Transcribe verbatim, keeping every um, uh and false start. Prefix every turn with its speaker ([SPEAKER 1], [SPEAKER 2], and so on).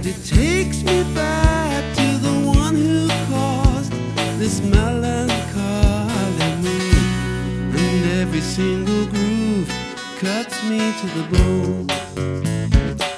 [SPEAKER 1] it takes me back to the one who caused this melancholy mood, and every single groove cuts me to the bone.